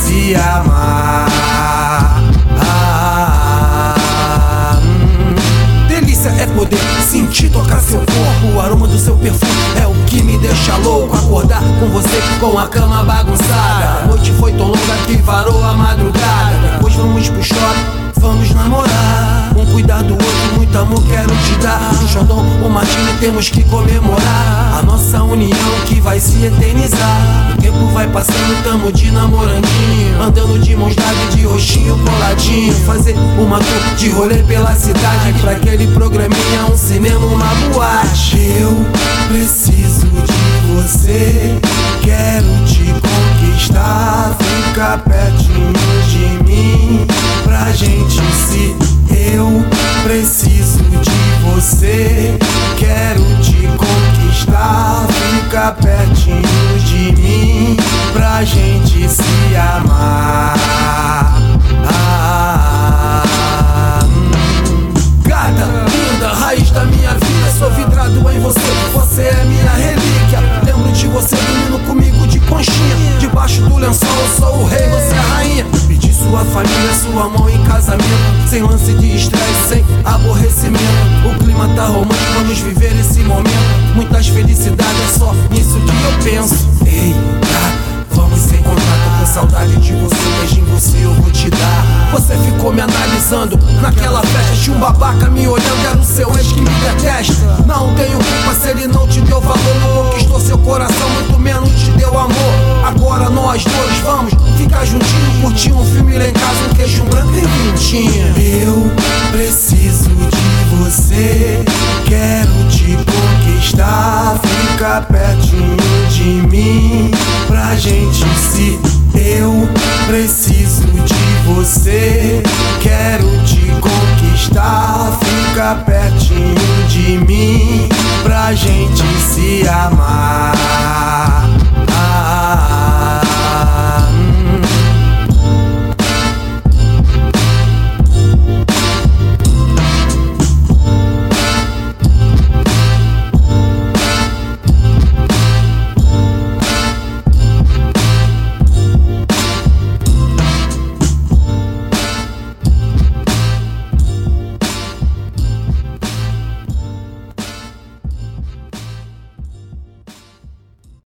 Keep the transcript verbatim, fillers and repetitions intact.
se amar. Ah, hum. Delícia é poder sentir, tocar seu corpo. O aroma do seu perfume é o que me deixa louco. Acordar com você com a cama bagunçada. A noite foi tão longa que varou a madrugada. Depois vamos pro shopping, vamos namorar. Um cuidar do outro, muito amor quero te dar. Um xandão, um martini, temos que comemorar a nossa união que vai se eternizar. O tempo vai passando, tamo de namorandinho, andando de mãos dadas, de roxinho coladinho. Fazer uma tour de rolê pela cidade, pra aquele programinha, um cinema, uma boate. Eu preciso de você, quero te conquistar. Fica pertinho de mim, pra gente se... Eu preciso de você, quero te conquistar. Fica pertinho de mim, pra gente se amar. Ah, hum. Gata, linda, raiz da minha vida, sou vidrado em você, você é minha relíquia. Lembro de você dormindo comigo de conchinha, debaixo do lençol eu sou o rei, você é a rainha. Pedi sua família, sua mão em casamento, sem lance de estresse, sem aborrecimento. O clima tá romântico, vamos viver esse momento. Muitas felicidades, é só nisso que eu penso. Eita, vamos se encontrar, tô com saudade de você, beijinho você eu vou te dar. Você ficou me analisando naquela festa, tinha um babaca me olhando, era o seu ex que me detesta. Não tenho culpa se ele não te deu valor, não conquistou seu coração, muito menos te deu amor. Agora nós dois vamos ficar juntinho, curtir um filme lá em casa, um queijo branco e vintinho. Eu preciso de você, quero te conquistar. Fica pertinho de mim, pra gente se... Eu preciso de você, quero te conquistar. Fica pertinho de mim, pra gente se amar.